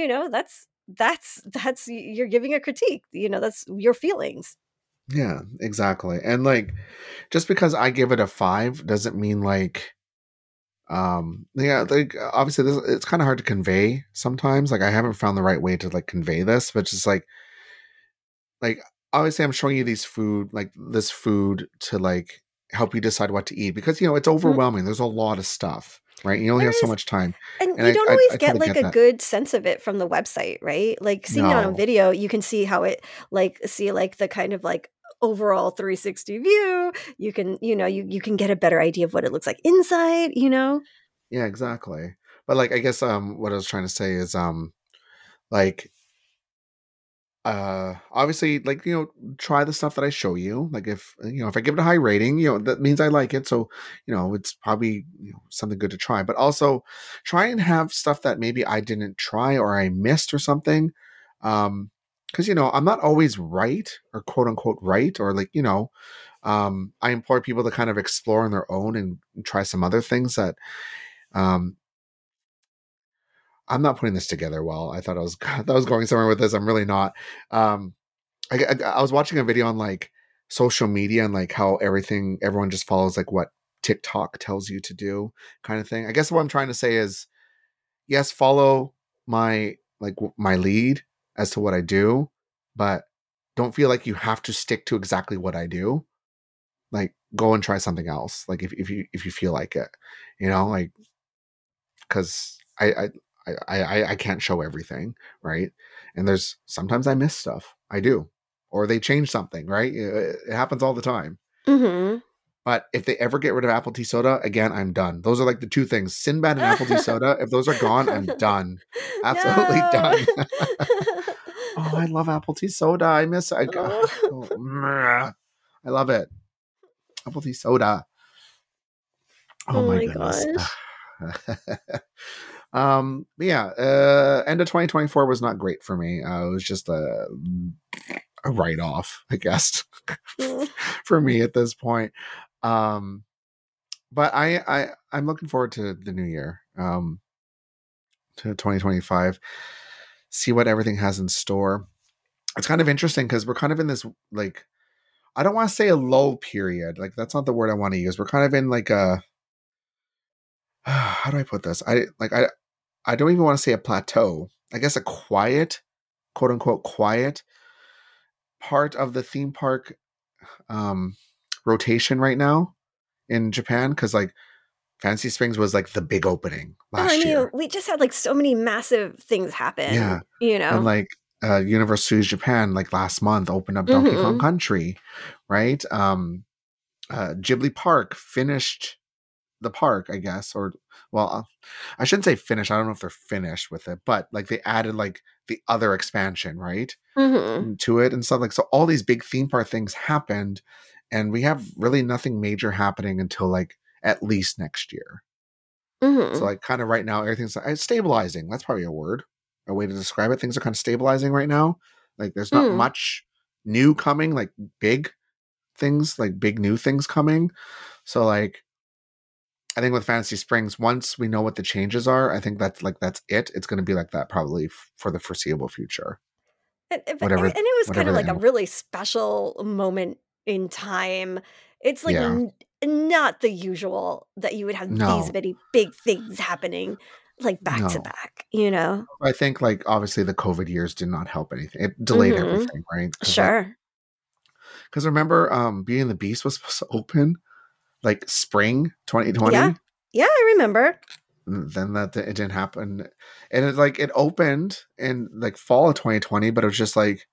That's you're giving a critique, that's your feelings. Yeah, exactly. And like, just because I give it a 5 doesn't mean like, yeah, like obviously it's kind of hard to convey sometimes. Like, I haven't found the right way to like convey this, but just like obviously I'm showing you this food to like help you decide what to eat, because it's Mhm. overwhelming. There's a lot of stuff, right? You only have There so is. much time. And And you I don't I, always I get totally like get a that. good sense of it from the website, right? Like seeing it on a No. video, you can see how it like see like the kind of like overall 360 view. You can, you can get a better idea of what it looks like inside. Yeah, exactly. But like, I guess what I was trying to say is like, obviously, like, try the stuff that I show you. Like, if I give it a high rating, that means I like it, so it's probably something good to try. But also try and have stuff that maybe I didn't try or I missed or something. Because I'm not always right, or quote unquote right, or like, I implore people to kind of explore on their own and try some other things that um I'm not putting this together well. I thought I was going somewhere with this. I'm really not. Um, I was watching a video on like social media and like how everyone just follows like what TikTok tells you to do, kind of thing. I guess what I'm trying to say is, yes, follow my lead as to what I do, but don't feel like you have to stick to exactly what I do. Like, go and try something else. Like, if you feel like it, like, because I can't show everything, right? And there's sometimes I miss stuff. I do, or they change something, right? It happens all the time. Mhm. But if they ever get rid of apple tea soda again, I'm done. Those are like the two things: Sinbad and apple tea soda. If those are gone, I'm done. Absolutely No. done. Oh, I love apple tea soda. I miss. Oh. I love it. Apple tea soda. Oh Oh my my goodness. gosh. But yeah, end of 2024 was not great for me. It was just a write off, I guess, Mm. for me at this point. Um, but I'm looking forward to the new year, to 2025. See what everything has in store. It's kind of interesting because we're kind of in this, like, I don't want to say a low period. Like, that's not the word I want to use. We're kind of in like a how do I put this? I don't even want to say a plateau. I guess a quiet, quote unquote, quiet part of the theme park um, rotation right now in Japan, because like Fantasy Springs was like the big opening Oh, I last mean, year. we just had like so many massive things happen, Yeah. And like Universal Studios Japan, like last month, opened up Donkey Kong Mhm. Country, right? Ghibli Park finished the park, I guess, or well, I shouldn't say finished. I don't know if they're finished with it, but like they added like the other expansion, right, Mhm. to it and stuff. Like, so all these big theme park things happened, and we have really nothing major happening until like at least next year. So Mhm. like, kind of right now, everything's stabilizing. That's probably a way to describe it. Things are kind of stabilizing right now. Like, there's not Mm. much new coming, like big things, like big new things coming. So like, I think with Fantasy Springs, once we know what the changes are, I think that's it. It's going to be like that probably for the foreseeable future. And it was kind Whatever of they like a have. really special moment in time. It's like Yeah. not the usual that you would have these No. many big things happening like back to No. back. I think like obviously the COVID years did not help anything. It delayed Mhm. everything, right? Sure. Because remember, Beauty and the Beast was supposed to open like spring Yeah. 2020. Yeah, I remember. then that it didn't happen, and it opened in like fall of 2020, but it was just like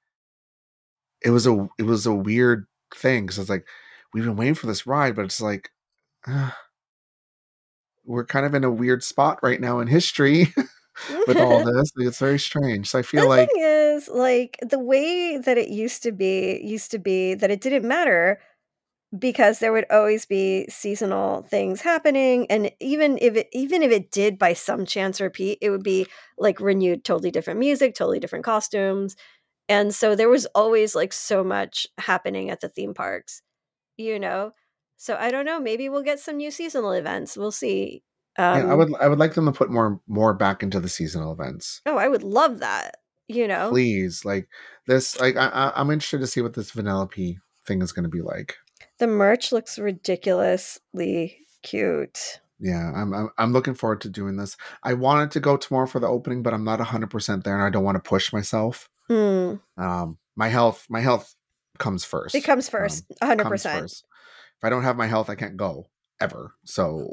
it was a weird thing because it's like we've been waiting for this ride, but it's like uh, we're kind of in a weird spot right now in history with all this. It's very strange. So I feel The like thing is, like, the way that it used to be that it didn't matter because there would always be seasonal things happening, and even if it did by some chance repeat, it would be, like, renewed totally different music, totally different costumes, and so there was always, like, so much happening at the theme parks, you know? So I don't know, maybe we'll get some new seasonal events, we'll see. yeah, Um I would like them to put more back into the seasonal events. Oh, I would love that, you know? Please, like this, like I'm interested to see what this Vanellope thing is going to be like. The merch looks ridiculously cute. Yeah, I'm looking forward to doing this. I wanted to go tomorrow for the opening, but I'm not 100% there, and I don't want to push myself. Mm. My health comes It first. comes first, Comes 100%. first. If I don't have my health, I can't go ever. So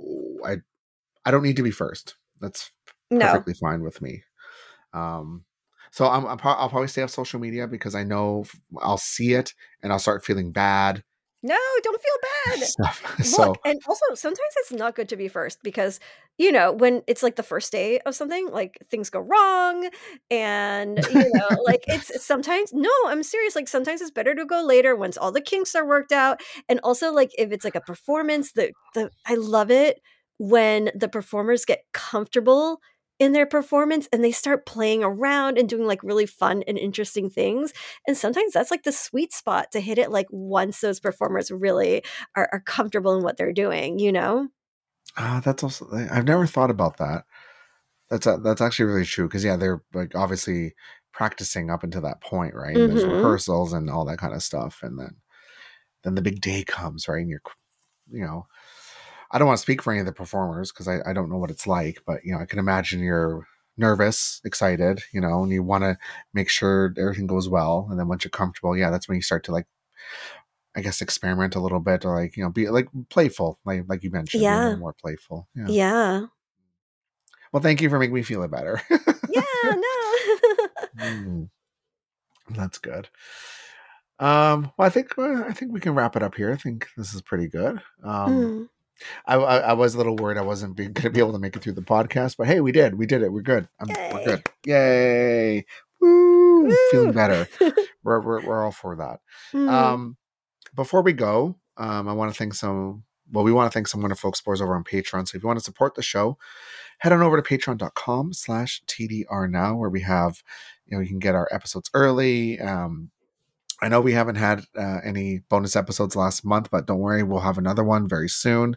I don't need to be first. That's No. perfectly fine with me. Um, so I'll probably stay off social media because I know I'll see it and I'll start feeling bad. No, don't feel bad. Stuff. Look, So and also sometimes it's not good to be first because, when it's like the first day of something, like things go wrong and, like it's sometimes no, I'm serious. Like sometimes it's better to go later once all the kinks are worked out. And also like if it's like a performance, the I love it when the performers get comfortable in their performance and they start playing around and doing like really fun and interesting things. And sometimes that's like the sweet spot to hit it like once those performers really are comfortable in what they're doing, you know? that's also I've never thought about that. That's actually really true because yeah, they're like obviously practicing up until that point, right? And there's Mhm. rehearsals and all that kind of stuff, and then the big day comes, right? And you know, I don't want to speak for any of the performers because I don't know what it's like, but I can imagine you're nervous, excited, and you want to make sure everything goes well. And then once you're comfortable, yeah, that's when you start to like, I guess, experiment a little bit or like, be like playful, like you mentioned, be a little Yeah. more playful. Yeah. Yeah. Well, thank you for making me feel it better. Yeah, no. Mm, that's good. Well, I think we can wrap it up here. I think this is pretty good. Mm. I was a little worried I wasn't going to be able to make it through the podcast, but hey, we did. We did it. We're good. We're good. Yay. Yay! Woo! Feeling Woo. better. We're all for that. Mm. Um, Before we go, I want to thank some. Well, we want to thank some wonderful explorers over on Patreon. So if you want to support the show, head on over to patreon.com/TDR now, where we have, you can get our episodes early. I know we haven't had any bonus episodes last month, but don't worry, we'll have another one very soon.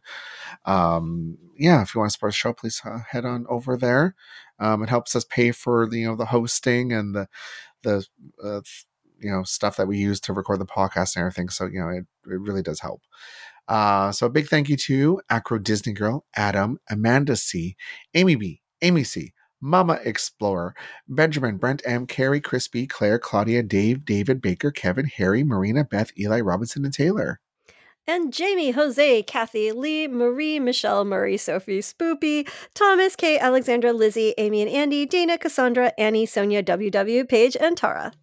Yeah, if you want to support the show, please head on over there. It helps us pay for the hosting and the uh, stuff that we use to record the podcast and everything. So it really does help. So a big thank you to Acro Disney Girl, Adam, Amanda C, Amy B, Amy C, Mama Explorer, Benjamin, Brent M, Carrie, Crispy, Claire, Claudia, Dave, David, Baker, Kevin, Harry, Marina, Beth, Eli, Robinson, and Taylor. And Jamie, Jose, Kathy, Lee, Marie, Michelle, Murray, Sophie, Spoopy, Thomas, Kate, Alexandra, Lizzie, Amy and Andy, Dana, Cassandra, Annie, Sonia, WW, Paige, and Tara.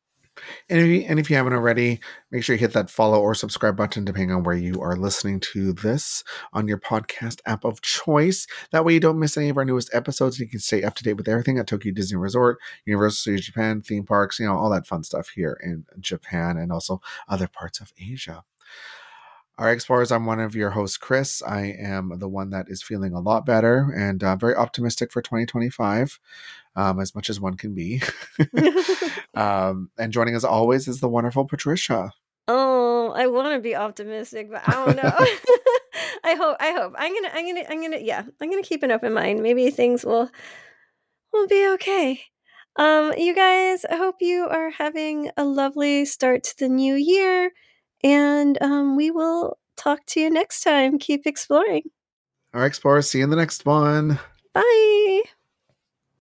And if you haven't already, make sure you hit that follow or subscribe button depending on where you are listening to this on your podcast app of choice. That way you don't miss any of our newest episodes. You can stay up to date with everything at Tokyo Disney Resort, Universal Studios Japan, theme parks, all that fun stuff here in Japan and also other parts of Asia. All right, Explorers, I'm one of your hosts, Chris. I am the one that is feeling a lot better and very optimistic for 2025, as much as one can be. And joining us always is the wonderful Patricia. Oh, I want to be optimistic, but I don't know. I hope. I'm gonna keep an open mind. Maybe things will be okay. You guys, I hope you are having a lovely start to the new year, and we will talk to you next time. Keep exploring. All right, Explorers, see you in the next one. Bye.